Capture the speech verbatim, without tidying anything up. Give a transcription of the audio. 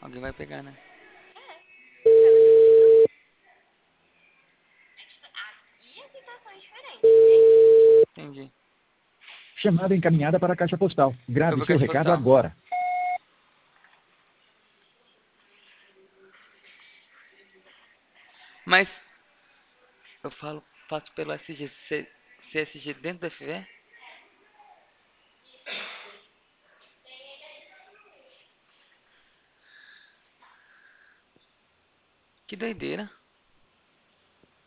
Alguém vai pegar, né? Entendi. Chamada encaminhada para a caixa postal. Eu Grave vou seu caixa recado postal. agora. Mas eu falo, passo pelo S G, C, CSG dentro do F V? Que doideira.